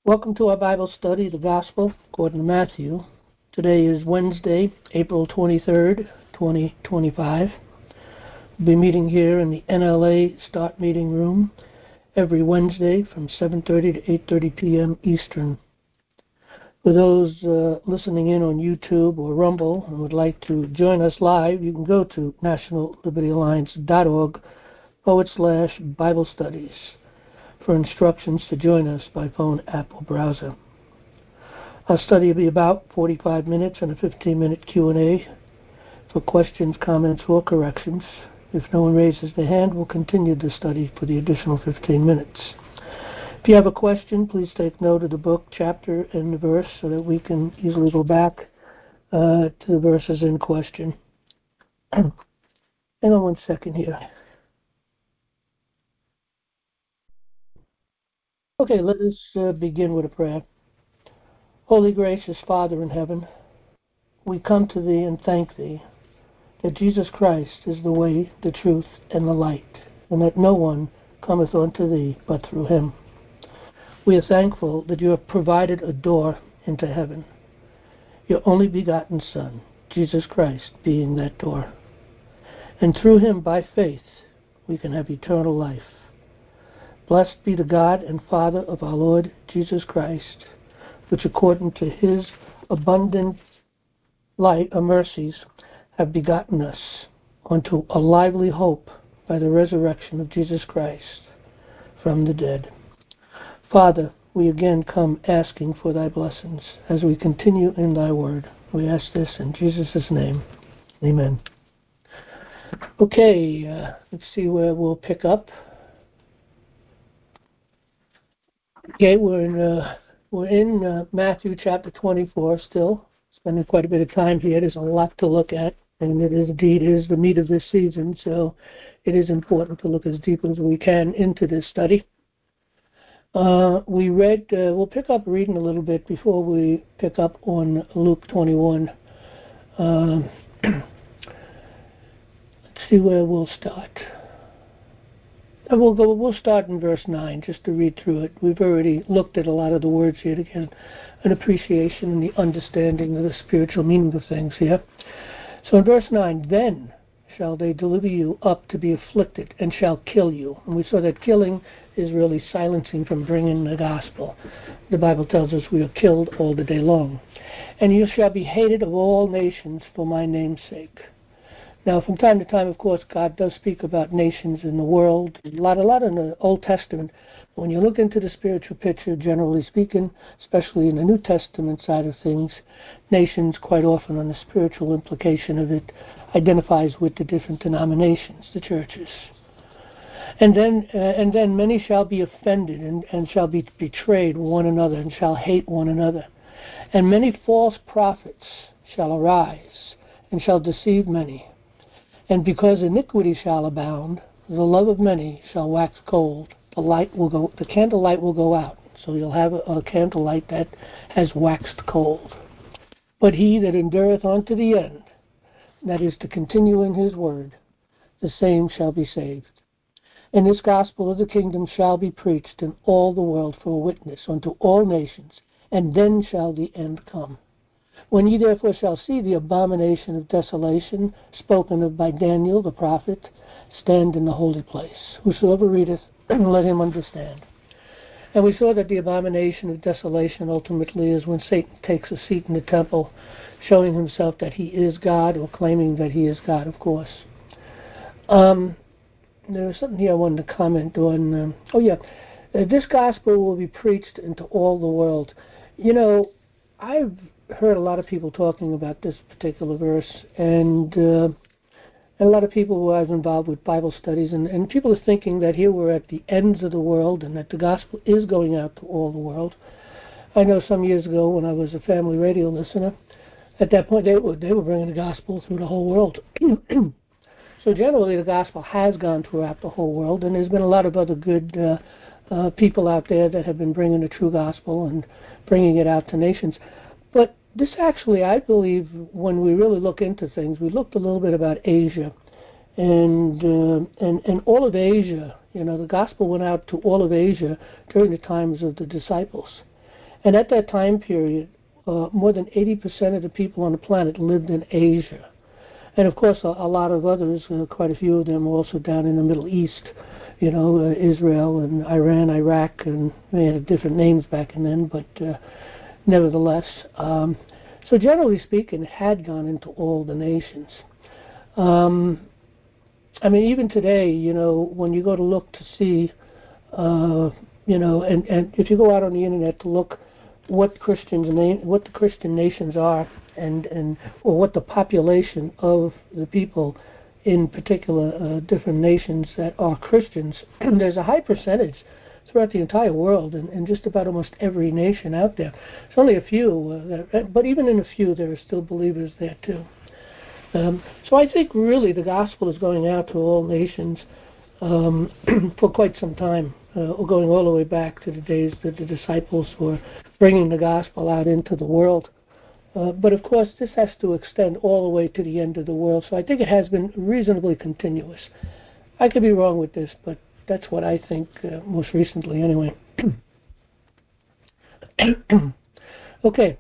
Welcome to our Bible study, the Gospel according to Matthew. Today is Wednesday, April 23rd, 2025. We'll be meeting here in the NLA Start Meeting Room every Wednesday from 7:30 to 8:30 p.m. Eastern. For those listening in on YouTube or Rumble and would like to join us live, you can go to nationallibertyalliance.org/Bible studies for instructions to join us by phone, app, or browser. Our study will be about 45 minutes and a 15-minute Q&A for questions, comments, or corrections. If no one raises their hand, we'll continue the study for the additional 15 minutes. If you have a question, please take note of the book, chapter, and the verse so that we can easily go back to the verses in question. Hang on one second here. Okay, let us begin with a prayer. Holy gracious Father in heaven, we come to Thee and thank Thee that Jesus Christ is the way, the truth, and the light, and that no one cometh unto Thee but through Him. We are thankful that You have provided a door into heaven, Your only begotten Son, Jesus Christ, being that door. And through Him, by faith, we can have eternal life. Blessed be the God and Father of our Lord Jesus Christ, which according to His abundant light or mercies have begotten us unto a lively hope by the resurrection of Jesus Christ from the dead. Father, we again come asking for Thy blessings as we continue in Thy word. We ask this in Jesus' name. Amen. Okay, let's see where we'll pick up. Okay, we're in Matthew chapter 24 still, spending quite a bit of time here. There's a lot to look at, and it is the meat of this season, so it is important to look as deep as we can into this study. We'll pick up reading a little bit before we pick up on Luke 21. Let's see where we'll start. We'll start in verse 9 just to read through it. We've already looked at a lot of the words here to get an appreciation and the understanding of the spiritual meaning of things here. So in verse 9, then shall they deliver you up to be afflicted and shall kill you. And we saw that killing is really silencing from bringing the gospel. The Bible tells us we are killed all the day long. And you shall be hated of all nations for my name's sake. Now, from time to time, of course, God does speak about nations in the world, a lot in the Old Testament. When you look into the spiritual picture, generally speaking, especially in the New Testament side of things, nations quite often on the spiritual implication of it identifies with the different denominations, the churches. And then many shall be offended and shall be betrayed one another and shall hate one another. And many false prophets shall arise and shall deceive many. And because iniquity shall abound, the love of many shall wax cold. The candlelight will go out. So you'll have a candlelight that has waxed cold. But he that endureth unto the end, that is to continue in his word, the same shall be saved. And this gospel of the kingdom shall be preached in all the world for a witness unto all nations, and then shall the end come. When ye therefore shall see the abomination of desolation spoken of by Daniel the prophet, stand in the holy place. Whosoever readeth, let him understand. And we saw that the abomination of desolation ultimately is when Satan takes a seat in the temple, showing himself that he is God, or claiming that he is God, of course. There was something here I wanted to comment on. This gospel will be preached into all the world. You know, I've heard a lot of people talking about this particular verse, and a lot of people who I've involved with Bible studies, and people are thinking that here we're at the ends of the world and that the gospel is going out to all the world. I know some years ago when I was a family radio listener, at that point they were bringing the gospel through the whole world. So generally the gospel has gone throughout the whole world, and there's been a lot of other good people out there that have been bringing the true gospel and bringing it out to nations. But this actually, I believe, when we really look into things, we looked a little bit about Asia, and all of Asia. You know, the gospel went out to all of Asia during the times of the disciples, And at that time period, more than 80% of the people on the planet lived in Asia. And of course, a lot of others, quite a few of them, were also down in the Middle East, Israel and Iran, Iraq, and they had different names back then, but nevertheless. So generally speaking, it had gone into all the nations. Even today, when you go to look to see, and if you go out on the internet to look what the Christian nations are, or what the population of the people in particular different nations that are Christians, there's a high percentage throughout the entire world, and just about almost every nation out there. There's only a few, but even in a few, there are still believers there too. So I think really the gospel is going out to all nations for quite some time, going all the way back to the days that the disciples were bringing the gospel out into the world. But of course, this has to extend all the way to the end of the world. So I think it has been reasonably continuous. I could be wrong with this, but that's what I think most recently anyway. Okay.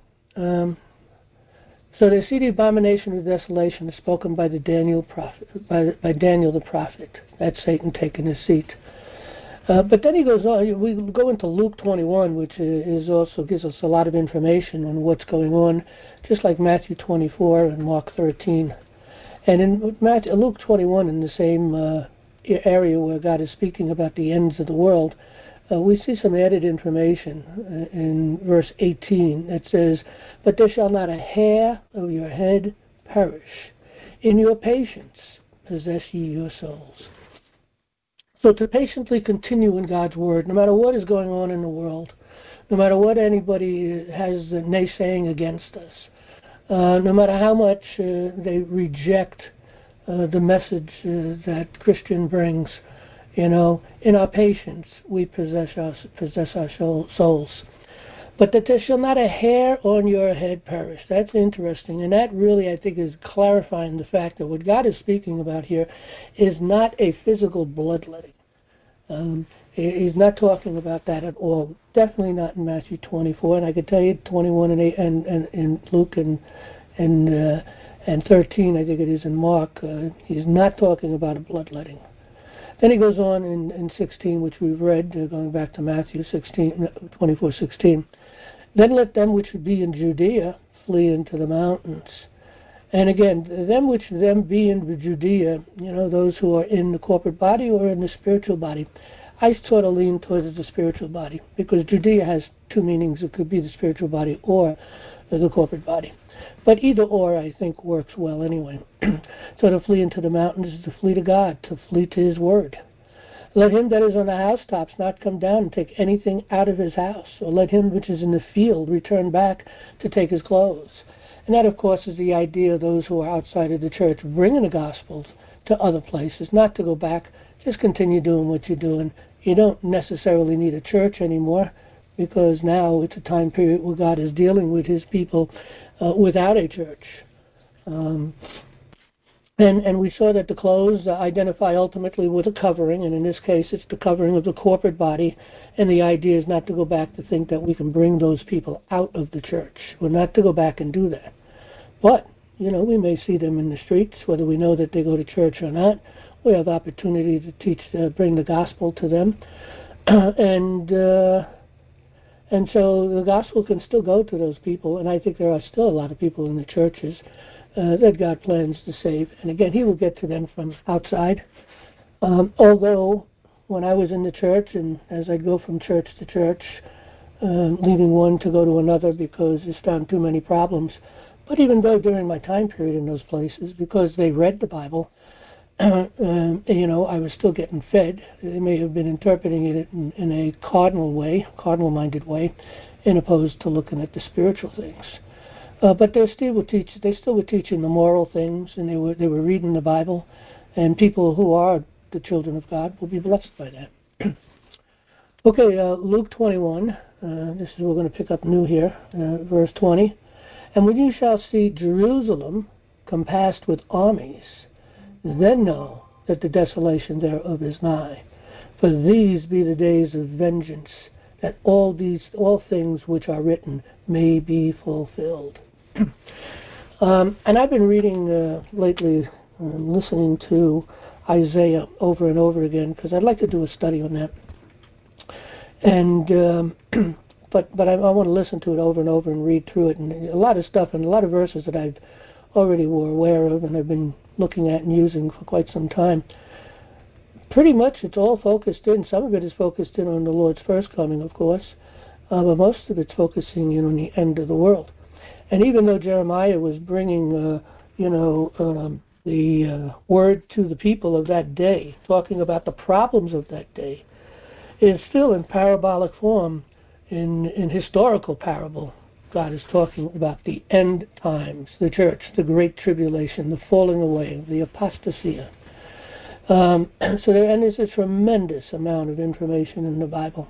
So they see the abomination of desolation is spoken by the Daniel prophet, by Daniel the prophet. That's Satan taking his seat. But then he goes on. We go into Luke 21, which is also gives us a lot of information on what's going on, just like Matthew 24 and Mark 13. And in Luke 21, in the same area where God is speaking about the ends of the world, we see some added information in verse 18 that says, "But there shall not a hair of your head perish. In your patience possess ye your souls." So to patiently continue in God's Word, no matter what is going on in the world, no matter what anybody has naysaying against us, no matter how much they reject the message that Christian brings, in our patience we possess our souls. But that there shall not a hair on your head perish. That's interesting. And that really, I think, is clarifying the fact that what God is speaking about here is not a physical bloodletting. He's not talking about that at all. Definitely not in Matthew 24. And I could tell you 21 and 8 and in Luke and 13, I think it is in Mark. He's not talking about a bloodletting. Then he goes on in 16, which we've read, going back to Matthew 24:16. "Then let them which be in Judea flee into the mountains." And again, them be in Judea, those who are in the corporate body or in the spiritual body. I sort of lean towards the spiritual body, because Judea has two meanings. It could be the spiritual body or the corporate body. But either or, I think, works well anyway. So to flee into the mountains is to flee to God, to flee to His Word. "Let him that is on the housetops not come down and take anything out of his house, or let him which is in the field return back to take his clothes." And that, of course, is the idea of those who are outside of the church bringing the gospel to other places, not to go back. Just continue doing what you're doing. You don't necessarily need a church anymore, because now it's a time period where God is dealing with His people without a church. And we saw that the clothes identify ultimately with a covering, and in this case it's the covering of the corporate body, and the idea is not to go back to think that we can bring those people out of the church. We're not to go back and do that. But, we may see them in the streets, whether we know that they go to church or not. We have the opportunity to teach, bring the gospel to them. And so the gospel can still go to those people, and I think there are still a lot of people in the churches that God plans to save. And again, He will get to them from outside. Although, when I was in the church, and as I'd go from church to church, leaving one to go to another because it's found too many problems. But even though during my time period in those places, because they read the Bible, I was still getting fed. They may have been interpreting it in a cardinal-minded way, in opposed to looking at the spiritual things. But they still were teaching the moral things, and they were reading the Bible, and people who are the children of God will be blessed by that. Okay, Luke 21. This is we're going to pick up new here, verse 20. "And when you shall see Jerusalem compassed with armies, then know that the desolation thereof is nigh. For these be the days of vengeance that all things which are written may be fulfilled. And I've been reading lit listening to Isaiah over and over again because I'd like to do a study on that. And but I want to listen to it over and over and read through it, and a lot of stuff and a lot of verses that I've already were aware of and I've been looking at and using for quite some time. Pretty much it's all focused in. Some of it is focused in on the Lord's first coming, of course, but most of it's focusing in on the end of the world. And even though Jeremiah was bringing, the word to the people of that day, talking about the problems of that day, it is still in parabolic form, in historical parable. God is talking about the end times, the church, the great tribulation, the falling away, the apostasia. And there's a tremendous amount of information in the Bible.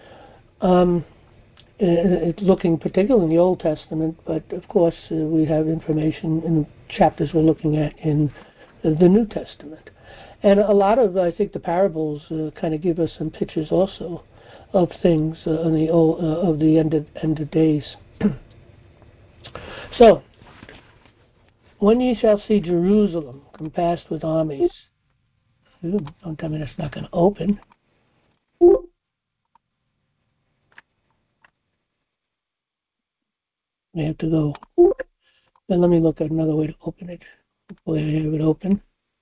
It's looking particularly in the Old Testament, but of course we have information in the chapters we're looking at in the New Testament. And a lot of, I think, the parables kind of give us some pictures also of things of the end of days. So, when ye shall see Jerusalem compassed with armies, don't tell me that's not going to open. I have to go. Then let me look at another way to open it. Hopefully I have it open.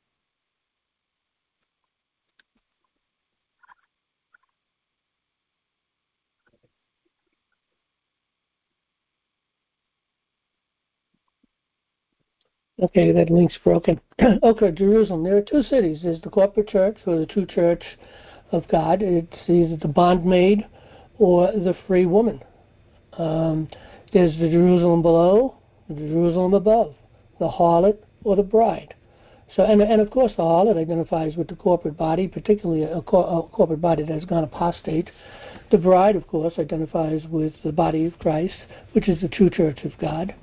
Okay, that link's broken. Okay, Jerusalem. There are two cities. There's the corporate church, or the true church of God. It's either the bondmaid or the free woman. There's the Jerusalem below, the Jerusalem above, the harlot or the bride. So, and of course, the harlot identifies with the corporate body, particularly a corporate body that has gone apostate. The bride, of course, identifies with the body of Christ, which is the true church of God.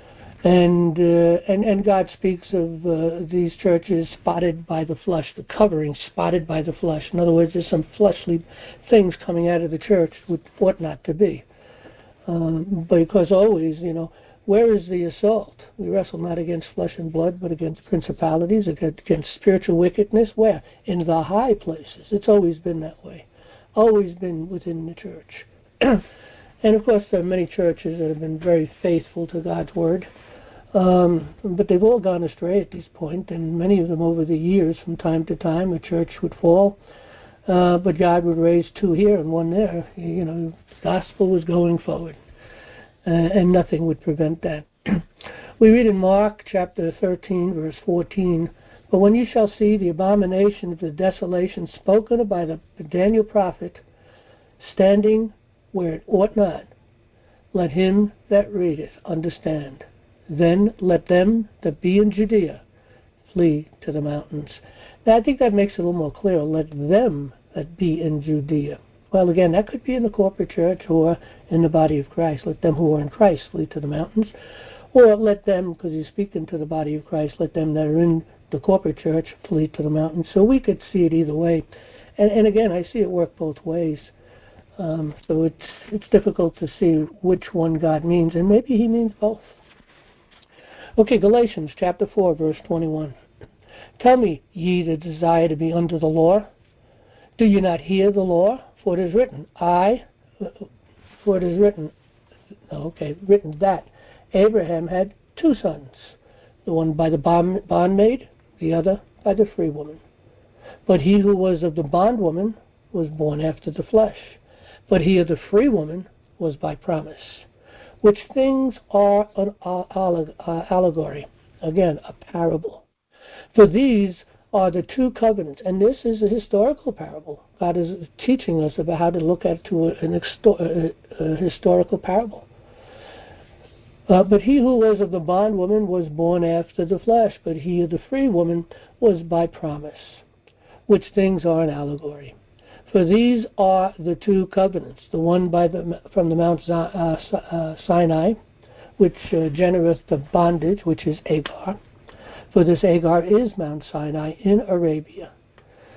And God speaks of these churches spotted by the flesh, the covering spotted by the flesh. In other words, there's some fleshly things coming out of the church which ought not to be. Because always, where is the assault? We wrestle not against flesh and blood, but against principalities, against spiritual wickedness. Where? In the high places. It's always been that way. Always been within the church. And of course, there are many churches that have been very faithful to God's word. But they've all gone astray at this point, and many of them over the years, from time to time, a church would fall, but God would raise two here and one there. The gospel was going forward, and nothing would prevent that. We read in Mark chapter 13, verse 14, "But when you shall see the abomination of the desolation spoken by the Daniel prophet, standing where it ought not, let him that readeth understand. Then let them that be in Judea flee to the mountains." Now, I think that makes it a little more clear. Let them that be in Judea. Well, again, that could be in the corporate church or in the body of Christ. Let them who are in Christ flee to the mountains. Or let them, because he's speaking to the body of Christ, let them that are in the corporate church flee to the mountains. So we could see it either way. And again, I see it work both ways. So it's difficult to see which one God means, and maybe he means both. Okay, Galatians chapter 4, verse 21. "Tell me, ye that desire to be under the law, do you not hear the law? For it is written, written that Abraham had two sons, the one by the bondmaid, the other by the free woman. But he who was of the bondwoman was born after the flesh, but he of the free woman was by promise. Which things are an allegory." Again, a parable. "For these are the two covenants." And this is a historical parable. God is teaching us about how to look at it to a historical parable. "But he who was of the bondwoman was born after the flesh, but he of the free woman was by promise. Which things are an allegory. For these are the two covenants, the one from the Mount Sinai, which genereth the bondage, which is Agar. For this Agar is Mount Sinai in Arabia.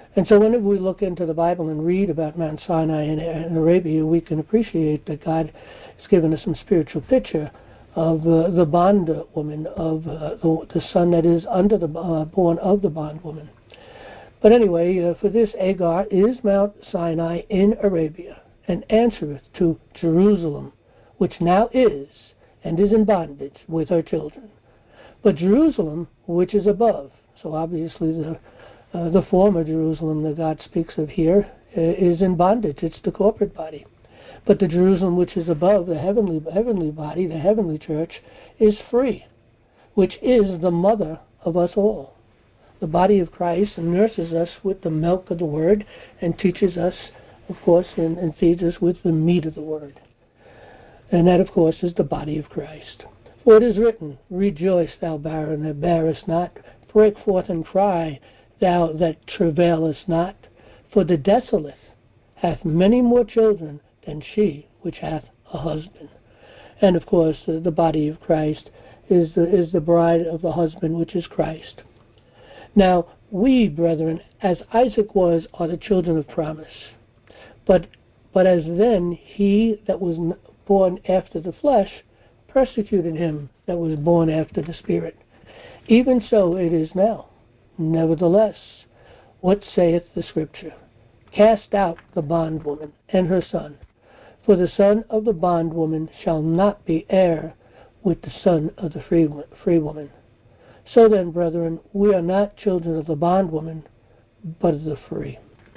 And so whenever we look into the Bible and read about Mount Sinai in Arabia, we can appreciate that God has given us some spiritual picture of the bondwoman, of the son that is under the born of the bondwoman. But anyway, for this, Agar is Mount Sinai in Arabia, and answereth to Jerusalem, which now is, and is in bondage with her children. But Jerusalem, which is above, so obviously the former Jerusalem that God speaks of here is in bondage. It's the corporate body. But the Jerusalem which is above, the heavenly body, the heavenly church, is free, which is the mother of us all. The body of Christ nurses us with the milk of the Word and teaches us, of course, and feeds us with the meat of the Word. And that, of course, is the body of Christ. For it is written, Rejoice, thou barren that bearest not. Break forth and cry, thou that travailest not. For the desolate hath many more children than she which hath a husband. And, of course, the body of Christ is the bride of the husband, which is Christ. Now, we, brethren, as Isaac was, are the children of promise. But as then he that was born after the flesh persecuted him that was born after the Spirit. Even so it is now. Nevertheless, what saith the Scripture? Cast out the bondwoman and her son, for the son of the bondwoman shall not be heir with the son of the free woman. So then, brethren, we are not children of the bondwoman, but of the free.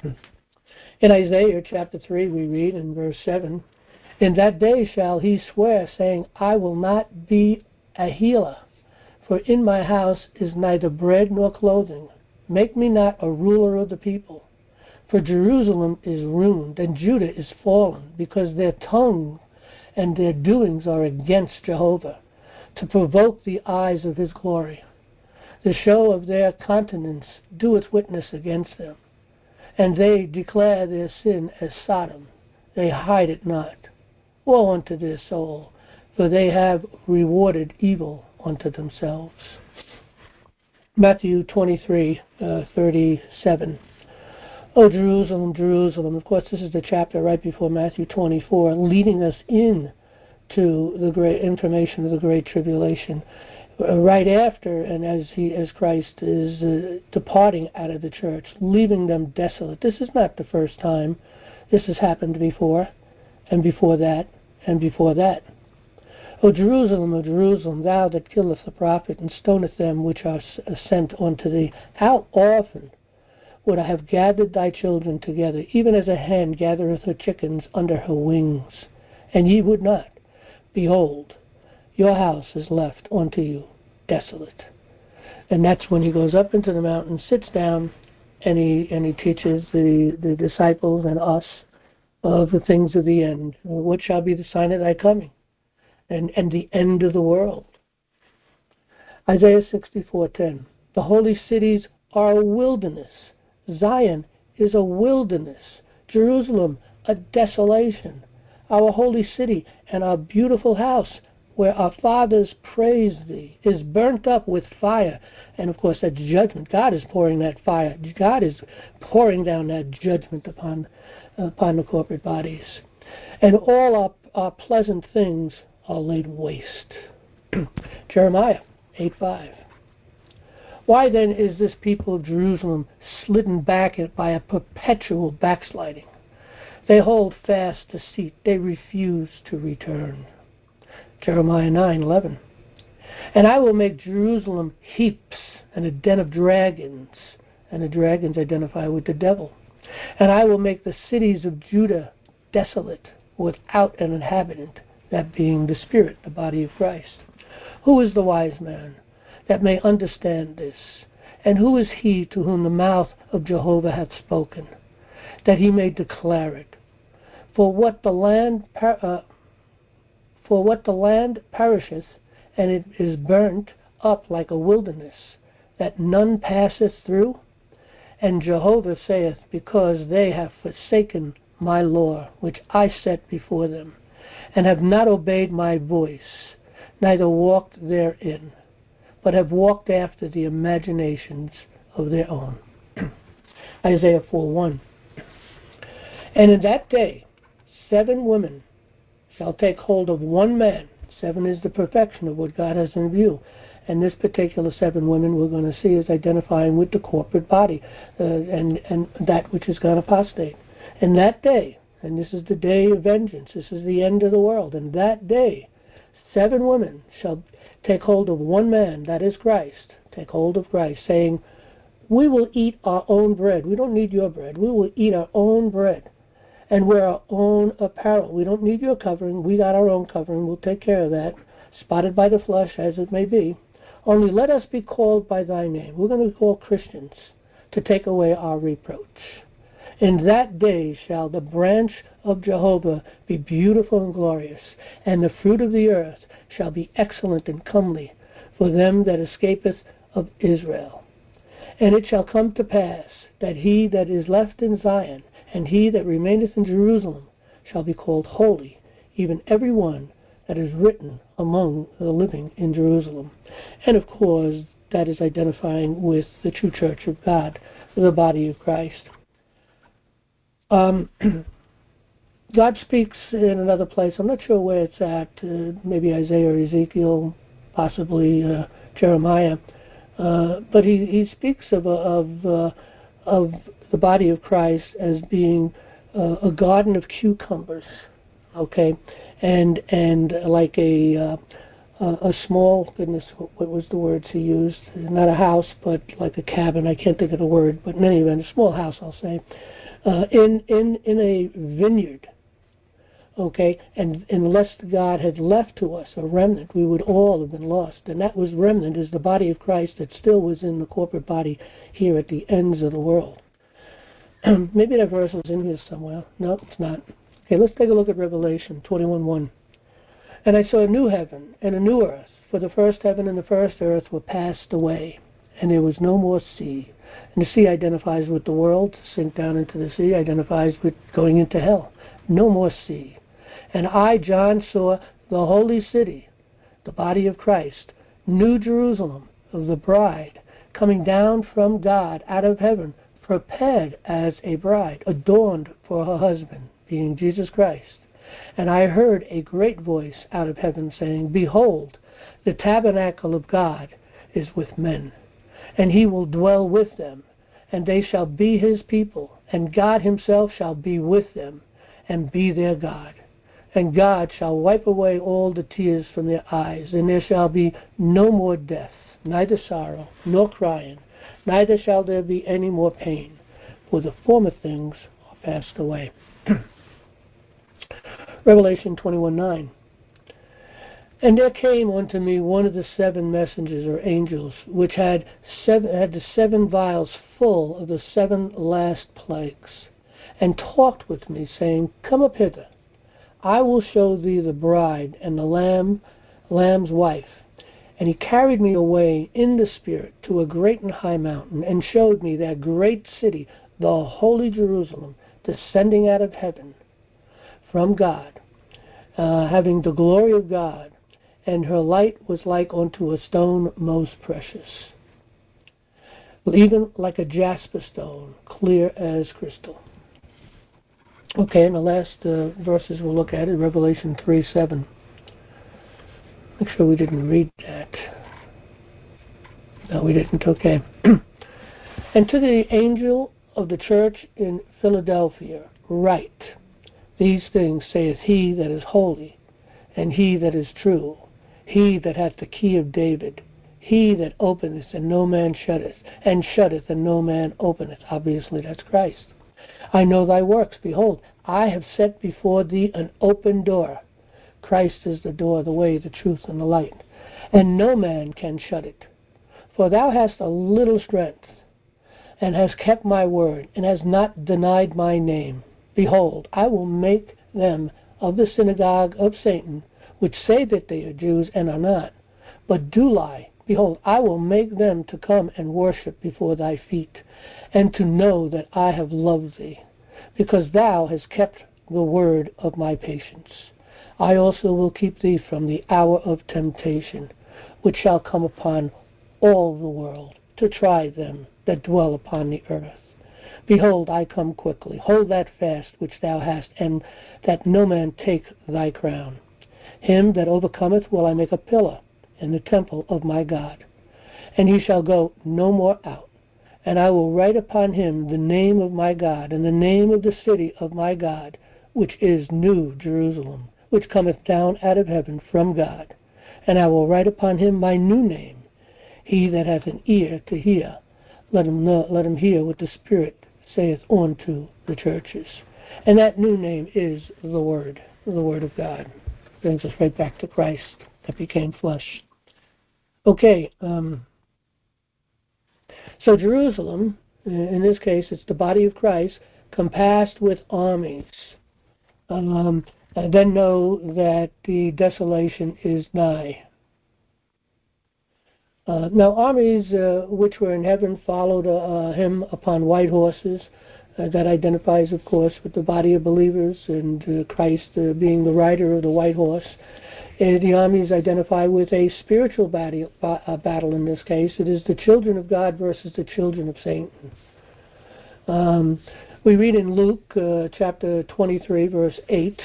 In Isaiah chapter 3, we read in verse 7, In that day shall he swear, saying, I will not be a healer, for in my house is neither bread nor clothing. Make me not a ruler of the people. For Jerusalem is ruined, and Judah is fallen, because their tongue and their doings are against Jehovah, to provoke the eyes of his glory. The show of their countenance doeth witness against them, and they declare their sin as Sodom. They hide it not. Woe unto their soul, for they have rewarded evil unto themselves. Matthew 23:37. O Jerusalem, Jerusalem. Of course, this is the chapter right before Matthew 24, leading us in to the great information of the Great Tribulation. Right after, and as Christ is departing out of the church, leaving them desolate. This is not the first time. This has happened before, and before that, and before that. O Jerusalem, thou that killest the prophet, and stonest them which are sent unto thee, how often would I have gathered thy children together, even as a hen gathereth her chickens under her wings, and ye would not. Behold, your house is left unto you desolate. And that's when he goes up into the mountain, sits down, and he teaches the disciples and us of the things of the end. What shall be the sign of thy coming? And the end of the world. Isaiah 64:10. The holy cities are a wilderness. Zion is a wilderness. Jerusalem, a desolation. Our holy city and our beautiful house, where our fathers praised thee, is burnt up with fire. And of course, that's judgment. God is pouring that fire. God is pouring down that judgment upon the corporate bodies. And all our pleasant things are laid waste. Jeremiah 8:5. Why then is this people of Jerusalem slidden back by a perpetual backsliding? They hold fast deceit. They refuse to return. Jeremiah 9:11. And I will make Jerusalem heaps and a den of dragons, and the dragons identify with the devil. And I will make the cities of Judah desolate, without an inhabitant, that being the Spirit, the body of Christ. Who is the wise man that may understand this? And who is he to whom the mouth of Jehovah hath spoken, that he may declare it? For what the land perisheth, and it is burnt up like a wilderness, that none passeth through. And Jehovah saith, because they have forsaken my law, which I set before them, and have not obeyed my voice, neither walked therein, but have walked after the imaginations of their own. Isaiah 4:1. And in that day 7 women shall take hold of one man. 7 is the perfection of what God has in view. And this particular 7 women we're going to see is identifying with the corporate body and that which is going to apostate. And that day, and this is the day of vengeance, this is the end of the world, and that day 7 women shall take hold of one man, that is Christ, take hold of Christ, saying, we will eat our own bread. We don't need your bread. We will eat our own bread and wear our own apparel. We don't need your covering. We got our own covering. We'll take care of that, spotted by the flesh as it may be. Only let us be called by thy name. We're going to call Christians to take away our reproach. In that day shall the branch of Jehovah be beautiful and glorious, and the fruit of the earth shall be excellent and comely for them that escapeth of Israel. And it shall come to pass that he that is left in Zion and he that remaineth in Jerusalem shall be called holy, even every one that is written among the living in Jerusalem. And of course, that is identifying with the true church of God, the body of Christ. God speaks in another place. I'm not sure where it's at. Maybe Isaiah or Ezekiel, possibly Jeremiah. But he speaks of the body of Christ as being a garden of cucumbers, okay, and like a small, goodness, what was the words he used? Not a house, but like a cabin. I can't think of the word, but in any event, a small house, I'll say, in a vineyard. Okay, and unless God had left to us a remnant, we would all have been lost. And that was remnant is the body of Christ that still was in the corporate body here at the ends of the world. Maybe that verse is in here somewhere. No, it's not. Okay, let's take a look at Revelation 21:1. And I saw a new heaven and a new earth, for the first heaven and the first earth were passed away, and there was no more sea. And the sea identifies with the world. To sink down into the sea identifies with going into hell. No more sea. And I, John, saw the holy city, the body of Christ, New Jerusalem, of the bride, coming down from God out of heaven, prepared as a bride, adorned for her husband, being Jesus Christ. And I heard a great voice out of heaven saying, behold, the tabernacle of God is with men, and he will dwell with them, and they shall be his people, and God himself shall be with them, and be their God. And God shall wipe away all the tears from their eyes, and there shall be no more death, neither sorrow, nor crying, neither shall there be any more pain, for the former things are passed away. Revelation 21:9. And there came unto me one of the 7 messengers or angels, which had the 7 vials full of the 7 last plagues, and talked with me, saying, come up hither. I will show thee the bride and the lamb's wife. And he carried me away in the Spirit to a great and high mountain, and showed me that great city, the holy Jerusalem, descending out of heaven from God, having the glory of God, and her light was like unto a stone most precious, even like a jasper stone, clear as crystal. Okay, and the last verses we'll look at is Revelation 3:7. Make sure we didn't read that. No, we didn't. Okay. And to the angel of the church in Philadelphia write, these things saith he that is holy, and he that is true, he that hath the key of David, he that openeth and no man shutteth, and shutteth and no man openeth. Obviously that's Christ. I know thy works. Behold, I have set before thee an open door. Christ is the door, the way, the truth, and the light. And no man can shut it. For thou hast a little strength, and hast kept my word, and hast not denied my name. Behold, I will make them of the synagogue of Satan, which say that they are Jews, and are not, but do lie. Behold, I will make them to come and worship before thy feet, and to know that I have loved thee, because thou hast kept the word of my patience. I also will keep thee from the hour of temptation, which shall come upon all the world, to try them that dwell upon the earth. Behold, I come quickly. Hold that fast which thou hast, and that no man take thy crown. Him that overcometh will I make a pillar in the temple of my God, and he shall go no more out. And I will write upon him the name of my God, and the name of the city of my God, which is New Jerusalem, which cometh down out of heaven from God. And I will write upon him my new name. He that hath an ear to hear, let him hear what the Spirit saith unto the churches. And that new name is the Word of God. Brings us right back to Christ that became flesh. Okay, so Jerusalem, in this case, it's the body of Christ, compassed with armies. Then know that the desolation is nigh. Now armies which were in heaven followed him upon white horses. That identifies, of course, with the body of believers and Christ being the rider of the white horse. The armies identify with a spiritual battle in this case. It is the children of God versus the children of Satan. We read in Luke chapter 23, verse 8,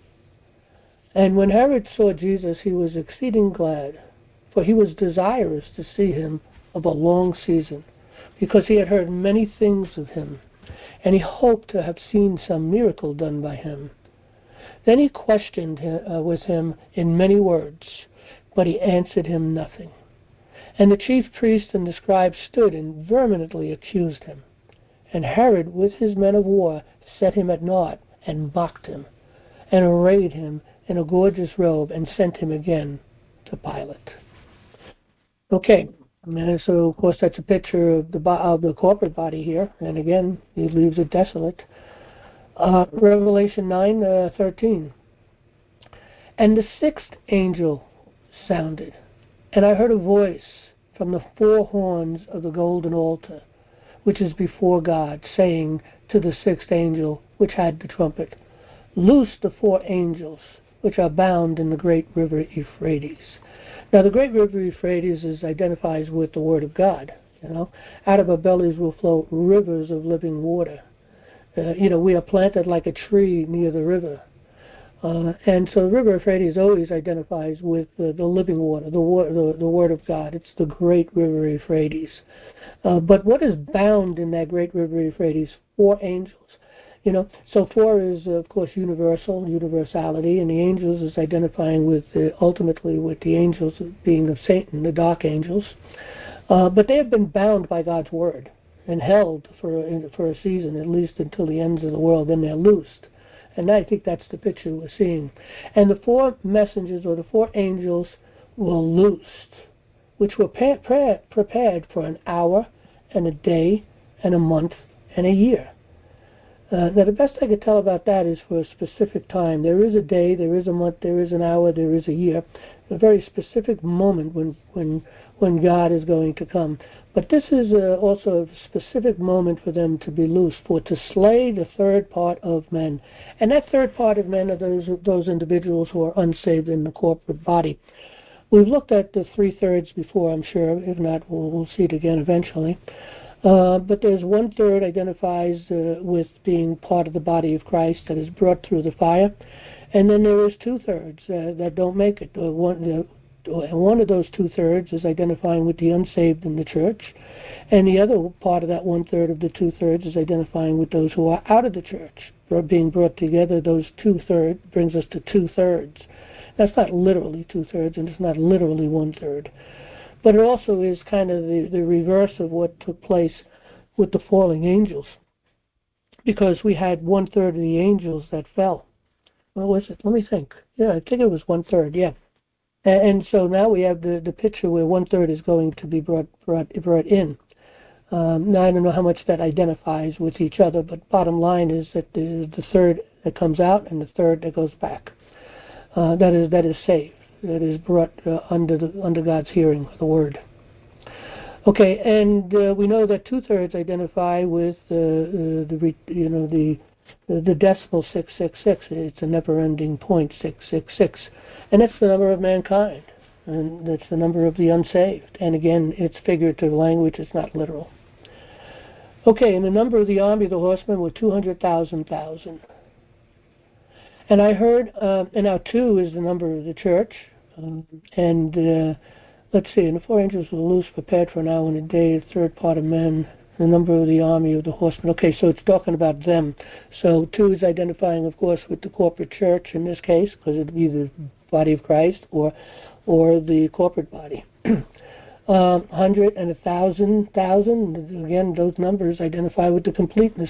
And when Herod saw Jesus, he was exceeding glad, for he was desirous to see him of a long season, because he had heard many things of him, and he hoped to have seen some miracle done by him. Then he questioned with him in many words, but he answered him nothing. And the chief priests and the scribes stood and vehemently accused him. And Herod with his men of war set him at naught, and mocked him, and arrayed him in a gorgeous robe, and sent him again to Pilate. Okay, and so of course that's a picture of the corporate body here, and again he leaves it desolate. Revelation 9:13. And the sixth angel sounded, and I heard a voice from the four horns of the golden altar, which is before God, saying to the sixth angel which had the trumpet, Loose the four angels which are bound in the great river Euphrates. Now the great river Euphrates identifies with the Word of God. Out of our bellies will flow rivers of living water. We are planted like a tree near the river. And so the river Euphrates always identifies with the living water, the Word of God. It's the great river Euphrates. But what is bound in that great river Euphrates? Four angels. So four is, of course, universality, and the angels is identifying with, ultimately, with the angels being of Satan, the dark angels. But they have been bound by God's Word and held for a season, at least until the ends of the world, then they're loosed. And I think that's the picture we're seeing. And the four messengers, or the four angels, were loosed, which were prepared for an hour and a day and a month and a year. Now the best I could tell about that is for a specific time. There is a day, there is a month, there is an hour, there is a year. A very specific moment when God is going to come. But this is also a specific moment for them to be loosed, for to slay the third part of men. And that third part of men are those individuals who are unsaved in the corporate body. We've looked at the 3/3 before, I'm sure. If not, we'll see it again eventually. But there's 1/3 identifies with being part of the body of Christ that is brought through the fire. And then there is 2/3 that don't make it. One of those 2/3 is identifying with the unsaved in the church, and the other part of that 1/3 of the 2/3 is identifying with those who are out of the church. Being brought together, those 2/3 brings us to 2/3. That's not literally 2/3, and it's not literally 1/3. But it also is kind of the reverse of what took place with the falling angels, because we had 1/3 of the angels that fell. What was it? Let me think. Yeah, I think it was 1/3. Yeah. And so now we have the picture where 1/3 is going to be brought in. Now I don't know how much that identifies with each other, but bottom line is that the third that comes out and the third that goes back. That is saved. That is brought under God's hearing, the Word. Okay, and we know that 2/3 identify with the decimal 666. It's a never-ending point, 666, and that's the number of mankind, and that's the number of the unsaved. And again, it's figurative language; it's not literal. Okay, and the number of the army of the horsemen were 200,000. And I heard, and now 2 is the number of the church, and let's see, and the 4 angels were loose, prepared for an hour and a day, a third part of men, the number of the army of the horsemen. Okay, so it's talking about them. So 2 is identifying, of course, with the corporate church in this case, because it would be the body of Christ or the corporate body. 100 and 1,000, again, those numbers identify with the completeness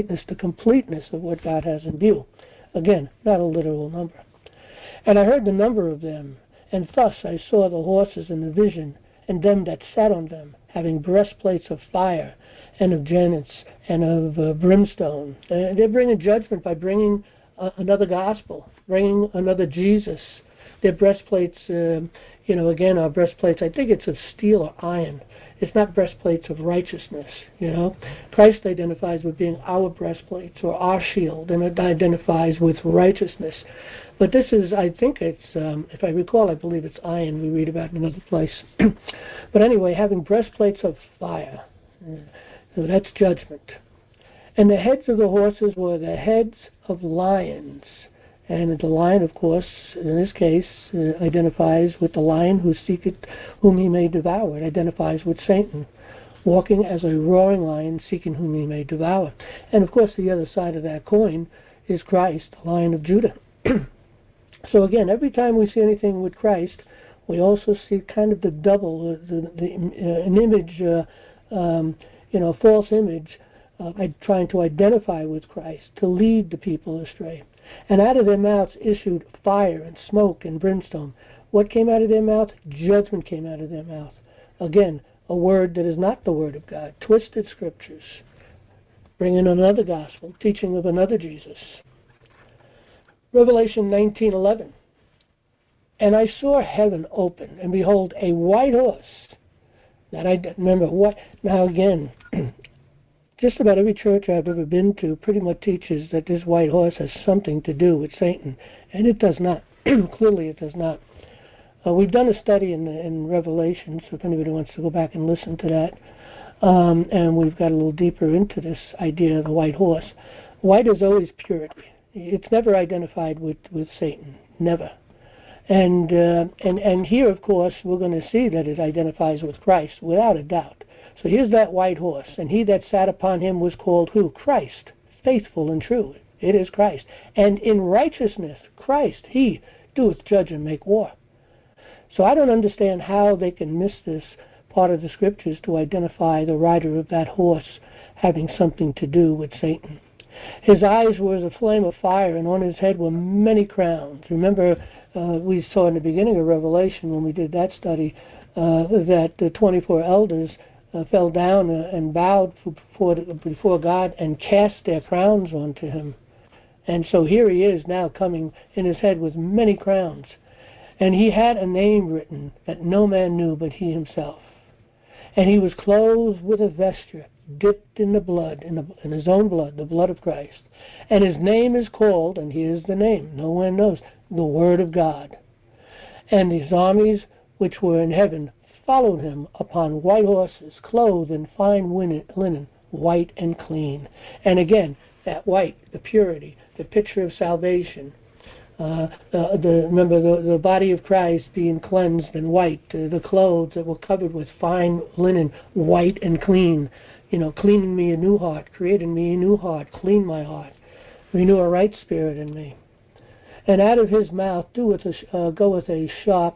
of what God has in view. Again, not a literal number. And I heard the number of them, and thus I saw the horses in the vision, and them that sat on them, having breastplates of fire, and of jacinths, and of brimstone. They're bringing judgment by bringing another gospel, bringing another Jesus. Their breastplates, again, are breastplates, I think it's of steel or iron. It's not breastplates of righteousness, Christ identifies with being our breastplates or our shield, and it identifies with righteousness. But this is, I think it's, if I recall, I believe it's iron we read about in another place. But anyway, having breastplates of fire, so that's judgment. And the heads of the horses were the heads of lions. And the lion, of course, in this case, identifies with the lion who seeketh whom he may devour. It identifies with Satan, walking as a roaring lion, seeking whom he may devour. And, of course, the other side of that coin is Christ, the Lion of Judah. So, again, every time we see anything with Christ, we also see kind of the double, an image, a false image, trying to identify with Christ, to lead the people astray. And out of their mouths issued fire and smoke and brimstone. What came out of their mouth? Judgment came out of their mouth. Again, a word that is not the word of God. Twisted scriptures. Bringing another gospel. Teaching of another Jesus. Revelation 19:11. And I saw heaven open, and behold, a white horse. That I remember what. Now again, just about every church I've ever been to pretty much teaches that this white horse has something to do with Satan, and it does not. Clearly, it does not. We've done a study in Revelation, so if anybody wants to go back and listen to that, and we've got a little deeper into this idea of the white horse. White is always purity. It's never identified with Satan, never. And here, of course, we're going to see that it identifies with Christ, without a doubt. So here's that white horse, and he that sat upon him was called who? Christ, faithful and true. It is Christ. And in righteousness, Christ, he doeth judge and make war. So I don't understand how they can miss this part of the scriptures to identify the rider of that horse having something to do with Satan. His eyes were as a flame of fire, and on his head were many crowns. Remember, we saw in the beginning of Revelation when we did that study that the 24 elders fell down and bowed before God and cast their crowns onto him. And so here he is now coming in his head with many crowns. And he had a name written that no man knew but he himself. And he was clothed with a vesture dipped in the blood, in his own blood, the blood of Christ. And his name is called, and here's the name, no one knows, the Word of God. And his armies which were in heaven followed him upon white horses, clothed in fine linen, white and clean. And again, that white, the purity, the picture of salvation. Remember the body of Christ being cleansed and white, the clothes that were covered with fine linen, white and clean. Cleaning me a new heart, creating me a new heart, clean my heart, renew a right spirit in me. And out of his mouth goeth a sharp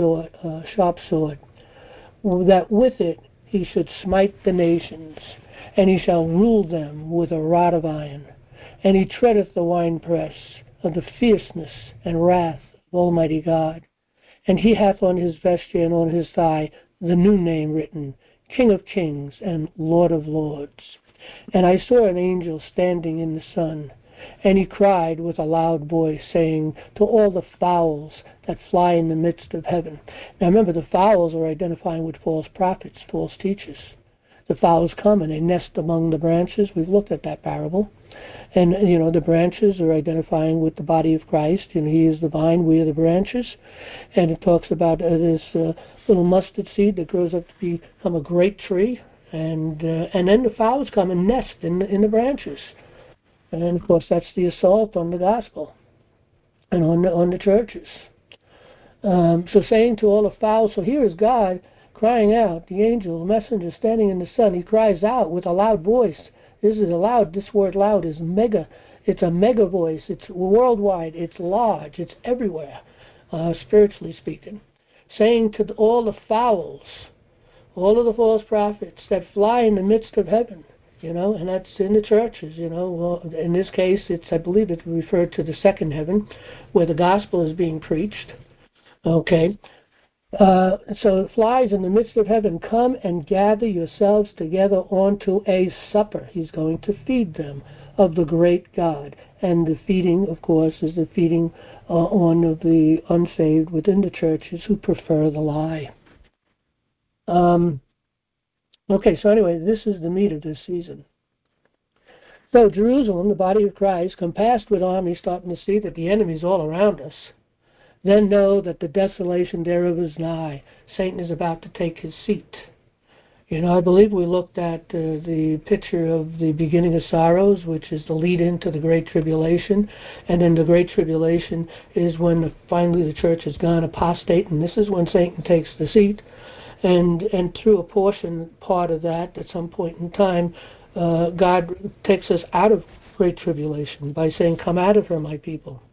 sword, that with it he should smite the nations, and he shall rule them with a rod of iron. And he treadeth the winepress of the fierceness and wrath of Almighty God. And he hath on his vesture and on his thigh the new name written, King of Kings and Lord of Lords. And I saw an angel standing in the sun, and he cried with a loud voice, saying to all the fowls that fly in the midst of heaven. Now remember, the fowls are identifying with false prophets, false teachers. The fowls come and they nest among the branches. We've looked at that parable. And, the branches are identifying with the body of Christ. He is the vine, we are the branches. And it talks about this little mustard seed that grows up to become a great tree. and then the fowls come and nest in the branches, and of course that's the assault on the gospel and on the churches. So saying to all the fowls, so here is God crying out, the angel, the messenger standing in the sun. He cries out with a loud voice. This word loud is mega. It's a mega voice. It's worldwide. It's large. It's everywhere, spiritually speaking. Saying to all the fowls, all of the false prophets that fly in the midst of heaven, and that's in the churches, Well, in this case, I believe it's referred to the second heaven, where the gospel is being preached. Okay. So it flies in the midst of heaven, come and gather yourselves together onto a supper. He's going to feed them of the great God. And the feeding, of course, is the feeding on of the unsaved within the churches who prefer the lie. Okay, so anyway, this is the meat of this season. So Jerusalem, the body of Christ, compassed with armies, starting to see that the enemy's all around us. Then know that the desolation thereof is nigh. Satan is about to take his seat. I believe we looked at the picture of the beginning of sorrows, which is the lead-in to the Great Tribulation. And then the Great Tribulation is when finally the church has gone apostate, and this is when Satan takes the seat. And through a part of that, at some point in time, God takes us out of Great Tribulation by saying, come out of her, my people.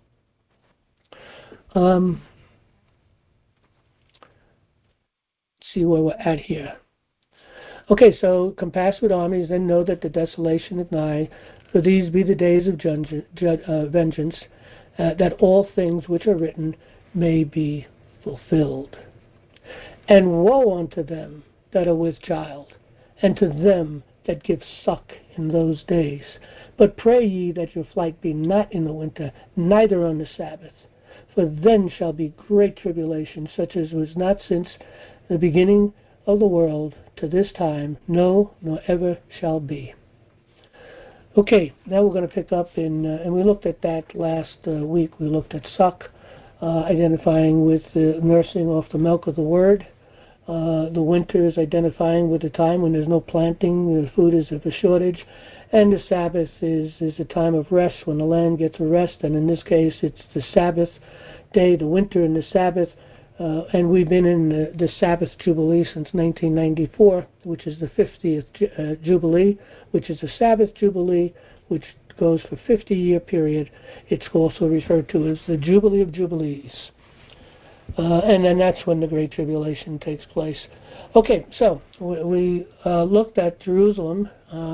See where we're at here. Okay, so compass with armies, then know that the desolation is nigh, for these be the days of vengeance, that all things which are written may be fulfilled. And woe unto them that are with child, and to them that give suck in those days. But pray ye that your flight be not in the winter, neither on the Sabbath. For then shall be great tribulation, such as was not since the beginning of the world to this time, no, nor ever shall be. Okay, now we're going to pick up and we looked at that last week. We looked at suck, identifying with nursing off the milk of the Word. The winter is identifying with the time when there's no planting, the food is of a shortage. And the Sabbath is a time of rest, when the land gets a rest. And in this case, it's the Sabbath day, the winter and the Sabbath. And we've been in the Sabbath Jubilee since 1994, which is the 50th Jubilee, which is the Sabbath Jubilee, which goes for a 50-year period. It's also referred to as the Jubilee of Jubilees. And then that's when the Great Tribulation takes place. Okay, so we looked at Jerusalem,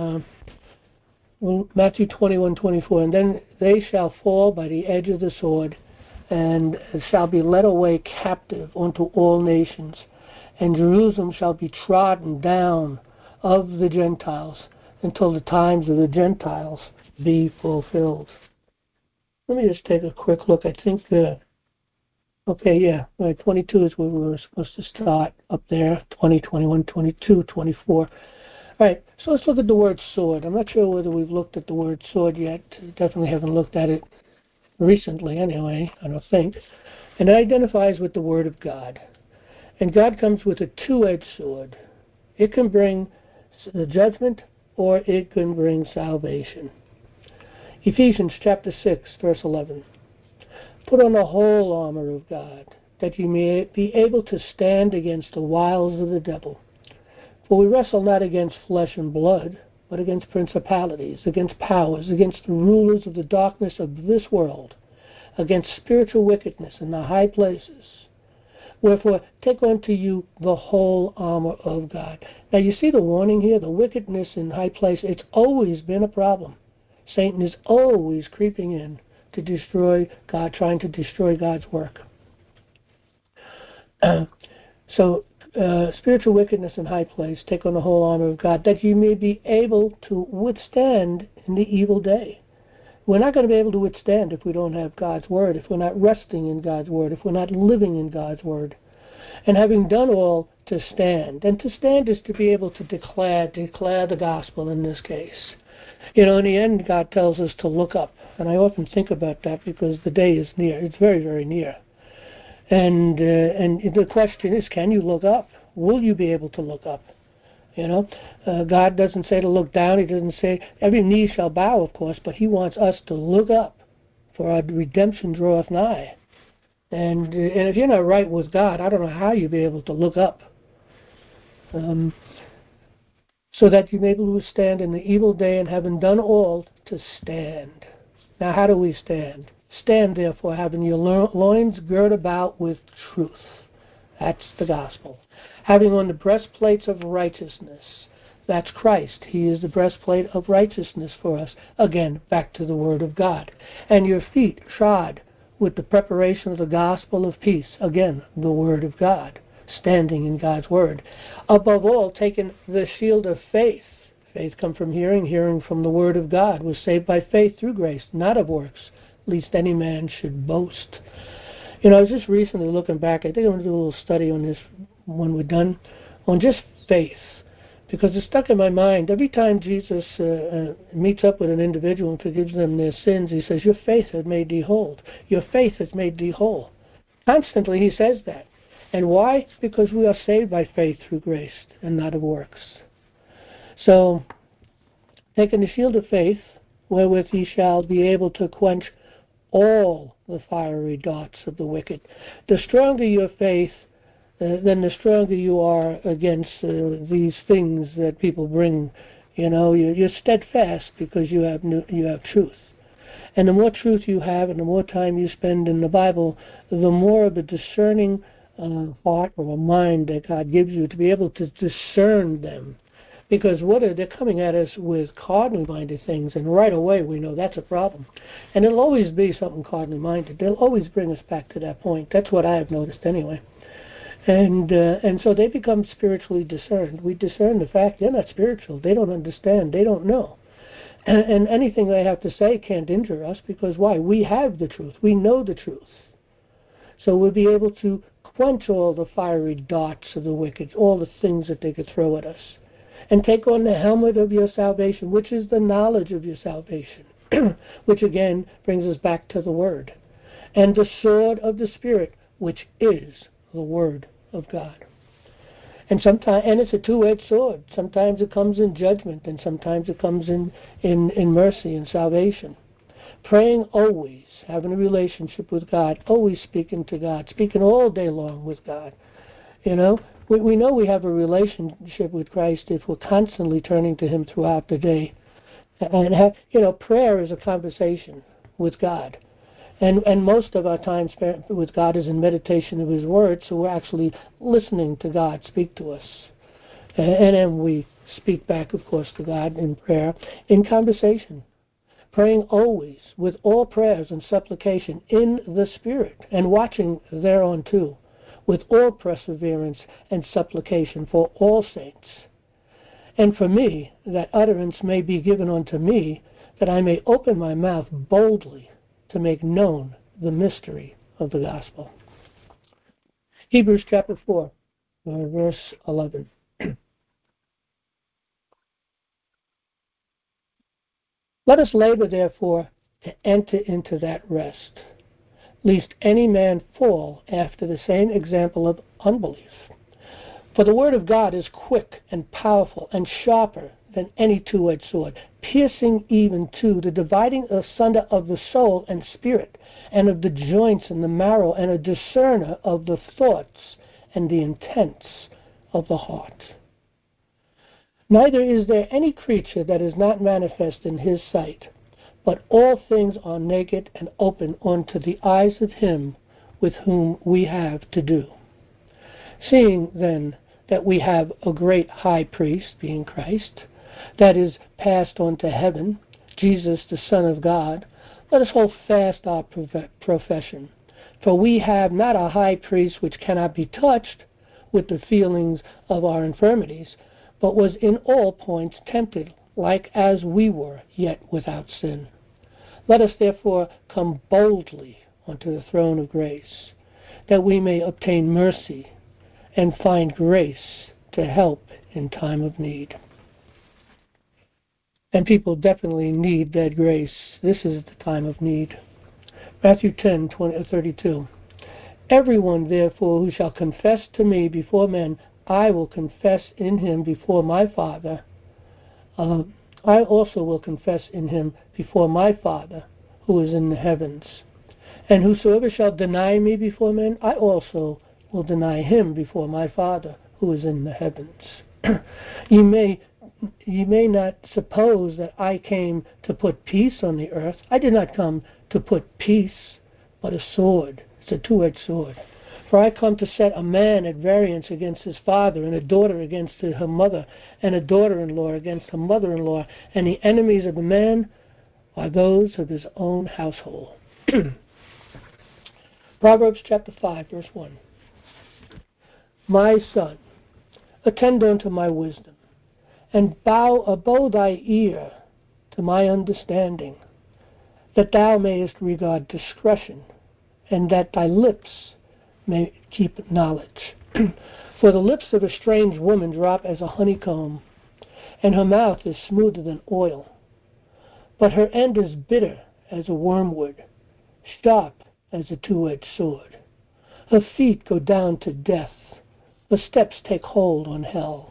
Matthew 21:24, and then they shall fall by the edge of the sword, and shall be led away captive unto all nations, and Jerusalem shall be trodden down of the Gentiles until the times of the Gentiles be fulfilled. Let me just take a quick look. I think okay, yeah, right, 22 is where we were supposed to start, up there, 20, 21, 22, 24. All right, so let's look at the word sword. I'm not sure whether we've looked at the word sword yet. Definitely haven't looked at it recently anyway, I don't think. And it identifies with the Word of God. And God comes with a two-edged sword. It can bring judgment or it can bring salvation. Ephesians chapter 6, verse 11. Put on the whole armor of God, that you may be able to stand against the wiles of the devil. For we wrestle not against flesh and blood, but against principalities, against powers, against the rulers of the darkness of this world, against spiritual wickedness in the high places. Wherefore, take unto you the whole armor of God. Now you see the warning here, the wickedness in high places. It's always been a problem. Satan is always creeping in to destroy God, trying to destroy God's work. Spiritual wickedness in high place, take on the whole armor of God, that you may be able to withstand in the evil day. We're not going to be able to withstand if we don't have God's Word, if we're not resting in God's Word, if we're not living in God's Word. And having done all, to stand. And to stand is to be able to declare the gospel in this case. In the end, God tells us to look up. And I often think about that because the day is near. It's very, very near. And the question is, can you look up? Will you be able to look up? You know, God doesn't say to look down. He doesn't say every knee shall bow, of course, but He wants us to look up, for our redemption draweth nigh. And if you're not right with God, I don't know how you'll be able to look up. So that you may be able to stand in the evil day, and having done all, to stand. Now, how do we stand? Stand, therefore, having your loins girt about with truth. That's the gospel. Having on the breastplates of righteousness. That's Christ. He is the breastplate of righteousness for us. Again, back to the Word of God. And your feet shod with the preparation of the gospel of peace. Again, the Word of God. Standing in God's Word. Above all, taking the shield of faith. Faith comes from hearing, hearing from the Word of God. We're saved by faith through grace, not of works, lest any man should boast. You know, I was just recently looking back. I think I'm going to do a little study on this when we're done, on just faith. Because it's stuck in my mind. Every time Jesus meets up with an individual and forgives them their sins, He says, your faith has made thee whole. Your faith has made thee whole. Constantly He says that. And why? Because we are saved by faith through grace and not of works. So, taking the shield of faith, wherewith ye shall be able to quench all the fiery darts of the wicked. The stronger your faith, then the stronger you are against these things that people bring. You know, you're steadfast because you have truth. And the more truth you have and the more time you spend in the Bible, the more of a discerning heart or a mind that God gives you to be able to discern them. Because they're coming at us with carnally minded things, and right away we know that's a problem. And it'll always be something carnally minded. They'll always bring us back to that point. That's what I have noticed anyway. And so they become spiritually discerned. We discern the fact they're not spiritual. They don't understand. They don't know. And anything they have to say can't injure us, because why? We have the truth. We know the truth. So we'll be able to quench all the fiery darts of the wicked, all the things that they could throw at us. And take on the helmet of your salvation, which is the knowledge of your salvation, which again brings us back to the Word. And the sword of the Spirit, which is the Word of God. And it's a two-edged sword. Sometimes it comes in judgment, and sometimes it comes in mercy and salvation. Praying always, having a relationship with God, always speaking to God, speaking all day long with God. You know, we know we have a relationship with Christ if we're constantly turning to Him throughout the day. And prayer is a conversation with God. And most of our time spent with God is in meditation of His Word, so we're actually listening to God speak to us. And then we speak back, of course, to God in prayer, in conversation. Praying always with all prayers and supplication in the Spirit, and watching thereunto, with all perseverance and supplication for all saints. And for me, that utterance may be given unto me, that I may open my mouth boldly to make known the mystery of the gospel. Hebrews chapter 4, verse 11. Let us labor, therefore, to enter into that rest, lest any man fall after the same example of unbelief. For the word of God is quick and powerful and sharper than any two-edged sword, piercing even to the dividing asunder of the soul and spirit, and of the joints and the marrow, and a discerner of the thoughts and the intents of the heart. Neither is there any creature that is not manifest in His sight, but all things are naked and open unto the eyes of Him with whom we have to do. Seeing, then, that we have a great high priest, being Christ, that is passed on to heaven, Jesus the Son of God, let us hold fast our profession. For we have not a high priest which cannot be touched with the feelings of our infirmities, but was in all points tempted, like as we were, yet without sin. Let us therefore come boldly unto the throne of grace, that we may obtain mercy and find grace to help in time of need. And people definitely need that grace. This is the time of need. Matthew 10:32. Everyone, therefore, who shall confess to me before men, I will confess in him before my Father. I also will confess in him before my Father, who is in the heavens. And whosoever shall deny me before men, I also will deny him before my Father, who is in the heavens. Ye may not suppose that I came to put peace on the earth. I did not come to put peace, but a sword. It's a two-edged sword. For I come to set a man at variance against his father, and a daughter against her mother, and a daughter-in-law against her mother-in-law, and the enemies of the man are those of his own household. Proverbs chapter 5, verse 1. My son, attend unto my wisdom, and bow thy ear to my understanding, that thou mayest regard discretion, and that thy lips may keep knowledge. For the lips of a strange woman drop as a honeycomb, and her mouth is smoother than oil. But her end is bitter as a wormwood, sharp as a two-edged sword. Her feet go down to death. Her steps take hold on hell.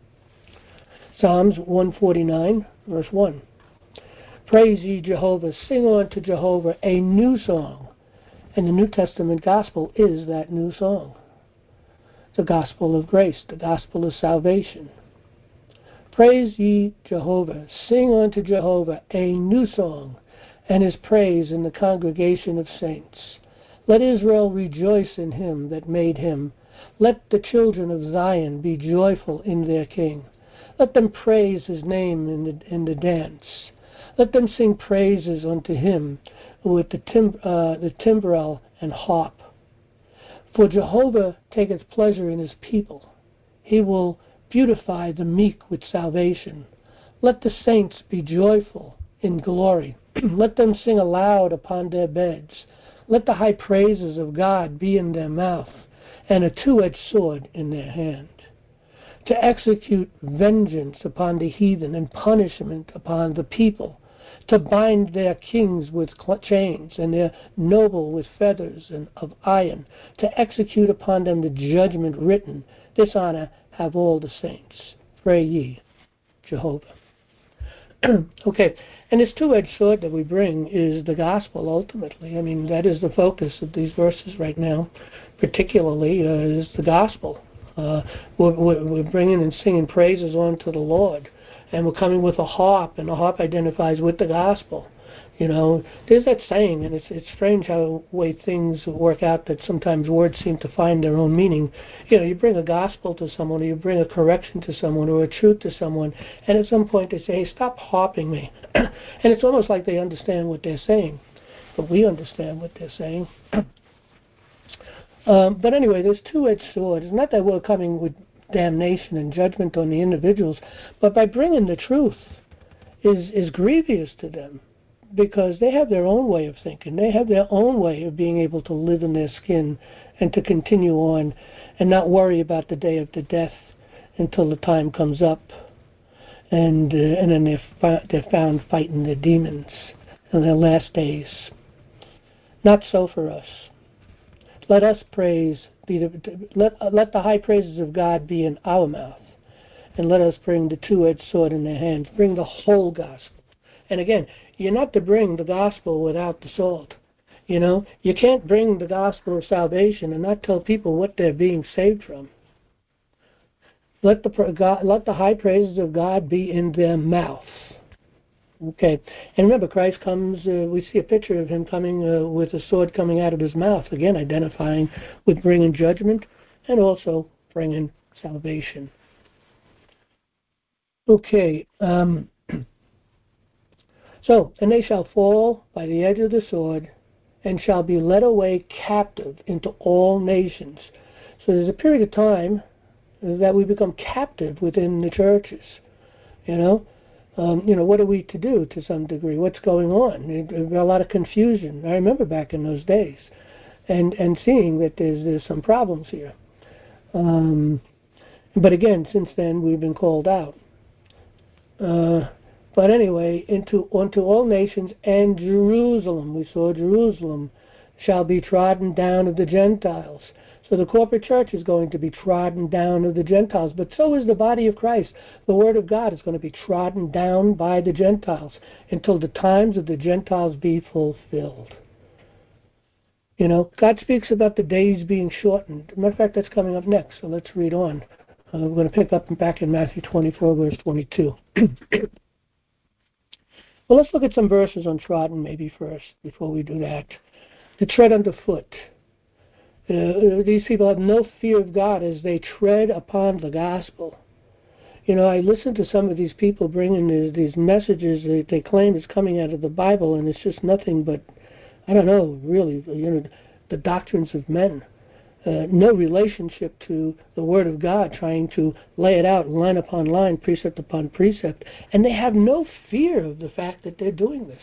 Psalms 149, verse 1. Praise ye Jehovah, sing unto Jehovah a new song. And the New Testament gospel is that new song. The gospel of grace, the gospel of salvation. Praise ye Jehovah, sing unto Jehovah a new song, and his praise in the congregation of saints. Let Israel rejoice in him that made him. Let the children of Zion be joyful in their king. Let them praise his name in the dance. Let them sing praises unto him with the timbrel and harp. For Jehovah taketh pleasure in his people. He will beautify the meek with salvation. Let the saints be joyful in glory. Let them sing aloud upon their beds. Let the high praises of God be in their mouth, and a two-edged sword in their hand, to execute vengeance upon the heathen and punishment upon the people, to bind their kings with chains and their noble with feathers and of iron, to execute upon them the judgment written. This honor have all the saints. Pray ye, Jehovah. Okay, and this two-edged sword that we bring is the gospel ultimately. I mean, that is the focus of these verses right now, particularly is the gospel. We're bringing and singing praises unto the Lord, and we're coming with a harp, and the harp identifies with the gospel. You know, there's that saying, and it's strange how way things work out, that sometimes words seem to find their own meaning. You know, you bring a gospel to someone, or you bring a correction to someone, or a truth to someone, and at some point they say, hey, stop harping me. And it's almost like they understand what they're saying, but we understand what they're saying. But anyway, this two-edged sword, it's not that we're coming with damnation and judgment on the individuals, but by bringing the truth is grievous to them, because they have their own way of thinking. They have their own way of being able to live in their skin and to continue on and not worry about the day of the death until the time comes up, and then they're found fighting their demons in their last days. Not so for us. Let us praise let the high praises of God be in our mouth, and let us bring the two-edged sword in their hands. Bring the whole gospel. And again, you're not to bring the gospel without the salt. You know, you can't bring the gospel of salvation and not tell people what they're being saved from. Let the high praises of God be in their mouth. Okay, and remember, Christ comes, we see a picture of him coming with a sword coming out of his mouth, again identifying with bringing judgment and also bringing salvation. Okay, so, and they shall fall by the edge of the sword and shall be led away captive into all nations. So there's a period of time that we become captive within the churches, you know. What are we to do to some degree? What's going on? There's a lot of confusion. I remember back in those days and seeing that there's some problems here. But again, since then, we've been called out. But anyway, unto all nations, and Jerusalem, we saw Jerusalem, shall be trodden down of the Gentiles. So the corporate church is going to be trodden down of the Gentiles, but so is the body of Christ. The Word of God is going to be trodden down by the Gentiles until the times of the Gentiles be fulfilled. You know, God speaks about the days being shortened. As a matter of fact, that's coming up next, so let's read on. We're going to pick up back in Matthew 24, verse 22. Well, let's look at some verses on trodden maybe first, before we do that. To tread underfoot. These people have no fear of God as they tread upon the gospel. You know, I listen to some of these people bringing these messages that they claim is coming out of the Bible, and it's just nothing but, I don't know, really, you know, the doctrines of men. No relationship to the Word of God, trying to lay it out line upon line, precept upon precept, and they have no fear of the fact that they're doing this.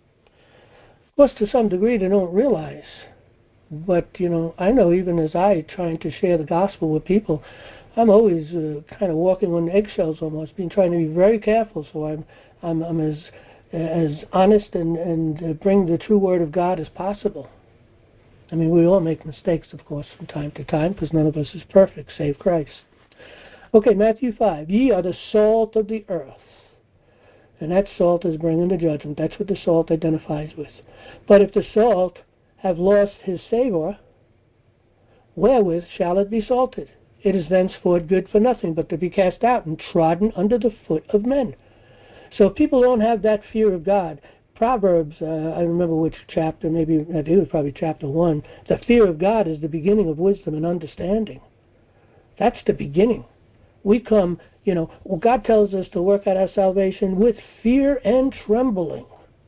Of course, to some degree, they don't realize. But, you know, I know even as I trying to share the gospel with people, I'm always kind of walking on eggshells almost, being trying to be very careful, so I'm as honest and bring the true Word of God as possible. I mean, we all make mistakes, of course, from time to time, because none of us is perfect, save Christ. Okay, Matthew 5. Ye are the salt of the earth. And that salt is bringing the judgment. That's what the salt identifies with. But if the salt have lost his savor, wherewith shall it be salted? It is thenceforth good for nothing, but to be cast out and trodden under the foot of men. So if people don't have that fear of God, Proverbs, I remember which chapter, maybe, I think it was probably chapter 1, the fear of God is the beginning of wisdom and understanding. That's the beginning. We come, you know, God tells us to work out our salvation with fear and trembling.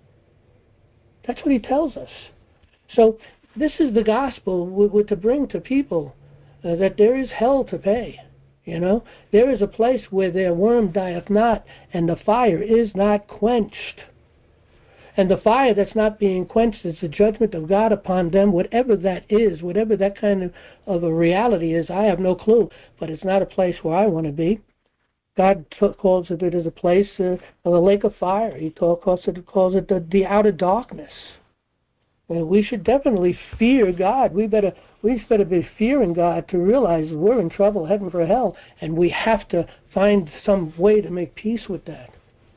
That's what he tells us. So this is the gospel to bring to people that there is hell to pay. You know, there is a place where their worm dieth not, and the fire is not quenched. And the fire that's not being quenched is the judgment of God upon them, whatever that is, whatever that kind of a reality is. I have no clue, but it's not a place where I want to be. God calls it as a place, of the lake of fire. He calls it the outer darkness. And we should definitely fear God. We better be fearing God to realize we're in trouble, heading for hell, and we have to find some way to make peace with that.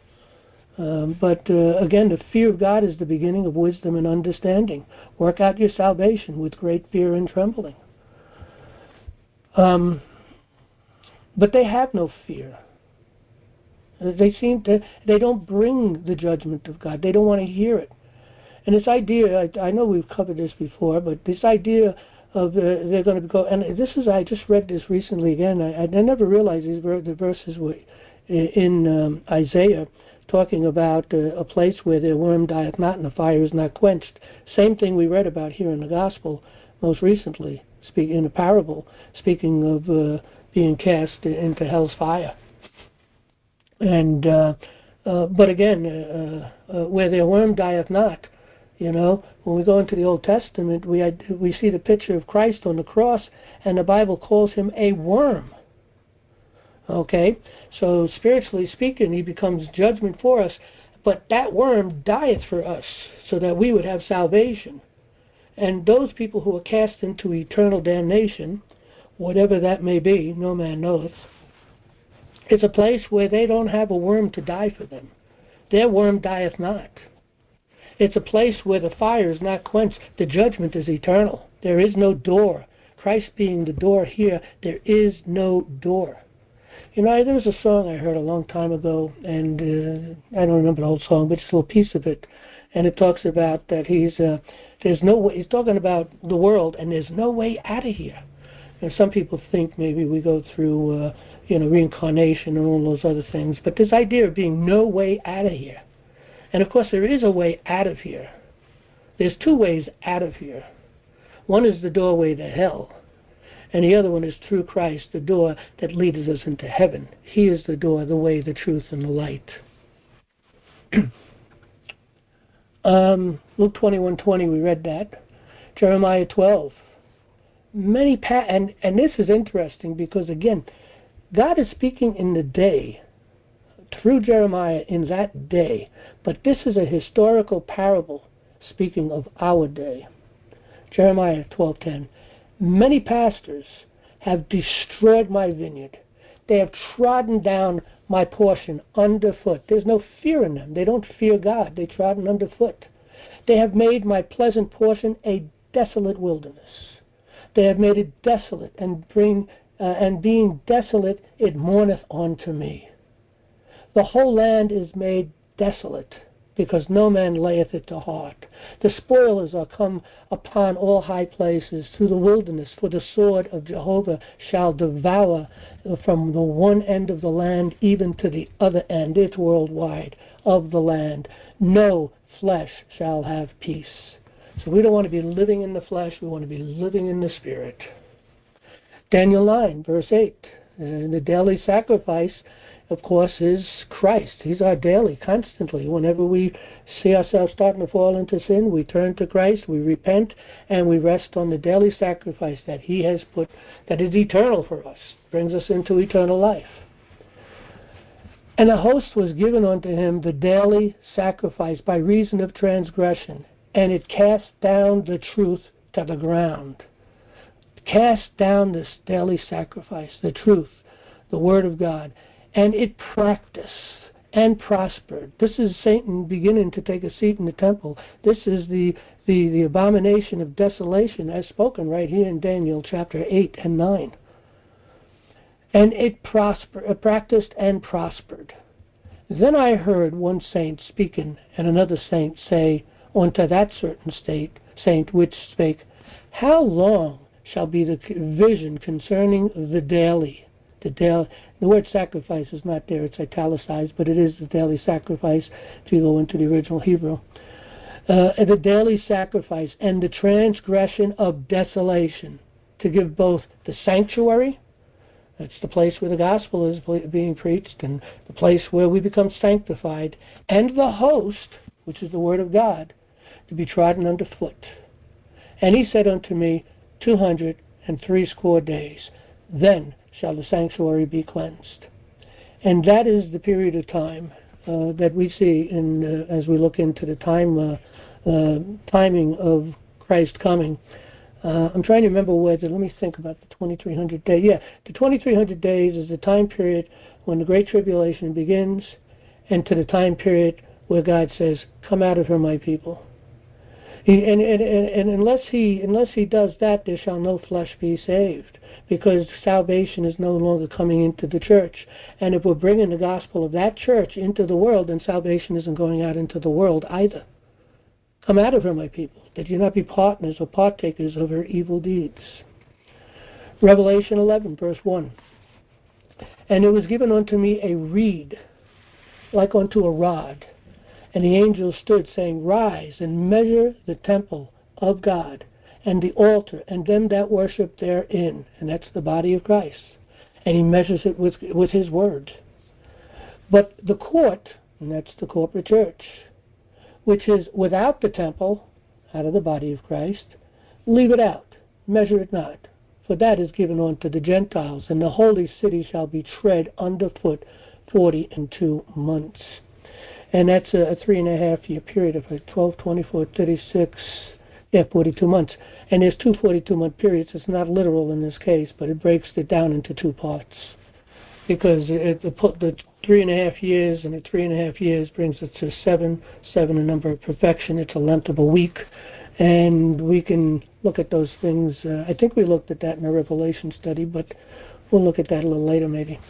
But again, the fear of God is the beginning of wisdom and understanding. Work out your salvation with great fear and trembling. But they have no fear. They don't bring the judgment of God. They don't want to hear it. And this idea, I know we've covered this before, but this idea of they're going to go, and this is, I just read this recently again. I never realized the verses were in Isaiah, talking about a place where their worm dieth not and the fire is not quenched. Same thing we read about here in the gospel most recently, in a parable, speaking of being cast into hell's fire. And but again, where their worm dieth not, you know, when we go into the Old Testament, we see the picture of Christ on the cross, and the Bible calls him a worm. Okay, so spiritually speaking, he becomes judgment for us, but that worm dieth for us so that we would have salvation. And those people who are cast into eternal damnation, whatever that may be, no man knoweth, it's a place where they don't have a worm to die for them. Their worm dieth not. It's a place where the fire is not quenched. The judgment is eternal. There is no door. Christ being the door here, there is no door. You know, there was a song I heard a long time ago, and I don't remember the whole song, but it's a little piece of it. And it talks about that there's no way, he's talking about the world, and there's no way out of here. And some people think maybe we go through, reincarnation and all those other things. But this idea of being no way out of here. And of course, there is a way out of here. There's two ways out of here. One is the doorway to hell. And the other one is through Christ, the door that leads us into heaven. He is the door, the way, the truth, and the light. Luke 21:20, we read that. Jeremiah 12. And this is interesting because, again, God is speaking in the day, through Jeremiah in that day. But this is a historical parable speaking of our day. Jeremiah 12:10. Many pastors have destroyed my vineyard. They have trodden down my portion underfoot. There's no fear in them. They don't fear God. They trodden underfoot. They have made my pleasant portion a desolate wilderness. They have made it desolate, and being desolate, it mourneth unto me. The whole land is made desolate, because no man layeth it to heart. The spoilers are come upon all high places, through the wilderness, for the sword of Jehovah shall devour from the one end of the land even to the other end, it's worldwide, of the land. No flesh shall have peace. So we don't want to be living in the flesh, we want to be living in the Spirit. Daniel 9, verse 8, the daily sacrifice, of course, is Christ. He's our daily, constantly. Whenever we see ourselves starting to fall into sin, we turn to Christ, we repent, and we rest on the daily sacrifice that He has put, that is eternal for us, brings us into eternal life. And a host was given unto him the daily sacrifice by reason of transgression, and it cast down the truth to the ground. Cast down this daily sacrifice, the truth, the Word of God, and it practiced and prospered. This is Satan beginning to take a seat in the temple. This is the abomination of desolation as spoken right here in Daniel chapter 8 and 9. And it practiced and prospered. Then I heard one saint speaking, and another saint say unto that certain saint which spake, How long shall be the vision concerning the daily? The word sacrifice is not there, it's italicized, but it is the daily sacrifice if you go into the original Hebrew. The daily sacrifice and the transgression of desolation, to give both the sanctuary, that's the place where the gospel is being preached, and the place where we become sanctified, and the host, which is the word of God, to be trodden underfoot. And he said unto me, 260 days, then shall the sanctuary be cleansed. And that is the period of time that we see as we look into the timing of Christ coming. I'm trying to remember let me think about the 2300 days. Yeah, the 2300 days is the time period when the Great Tribulation begins, and to the time period where God says, come out of her, my people. And unless he does that, there shall no flesh be saved, because salvation is no longer coming into the church. And if we're bringing the gospel of that church into the world, then salvation isn't going out into the world either. Come out of her, my people, that you not be partners or partakers of her evil deeds. Revelation 11, verse 1. And it was given unto me a reed, like unto a rod. And the angel stood, saying, Rise and measure the temple of God, and the altar, and them that worship therein. And that's the body of Christ. And he measures it with his word. But the court, and that's the corporate church, which is without the temple, out of the body of Christ, leave it out, measure it not. For that is given unto the Gentiles, and the holy city shall be tread underfoot 42 months. And that's a 3.5 year period of 12, 24, 36, 42 months. And there's two 42-month periods. It's not literal in this case, but it breaks it down into two parts. Because the 3.5 years and the 3.5 years brings it to 7 a number of perfection. It's a length of a week. And we can look at those things. I think we looked at that in a Revelation study, but we'll look at that a little later maybe.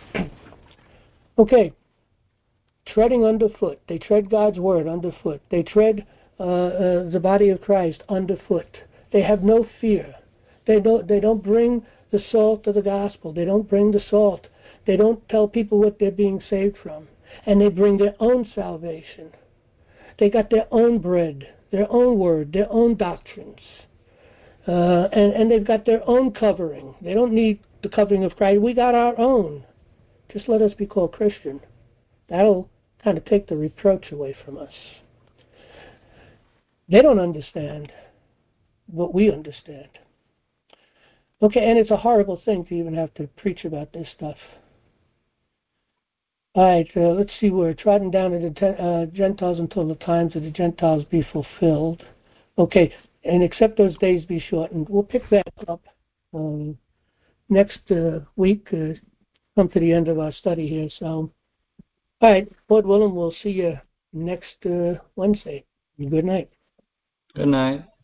Okay. Treading underfoot. They tread God's word underfoot. They tread the body of Christ underfoot. They have no fear. They don't bring the salt of the gospel. They don't bring the salt. They don't tell people what they're being saved from. And they bring their own salvation. They got their own bread, their own word, their own doctrines. And they've got their own covering. They don't need the covering of Christ. We got our own. Just let us be called Christian. That'll kind of take the reproach away from us. They don't understand what we understand. Okay, and it's a horrible thing to even have to preach about this stuff. All right, let's see. We're trodden down to the Gentiles until the times of the Gentiles be fulfilled. Okay, and except those days be shortened. We'll pick that up next week, come to the end of our study here. So, all right, Lord willing, we'll see you next Wednesday. Good night. Good night.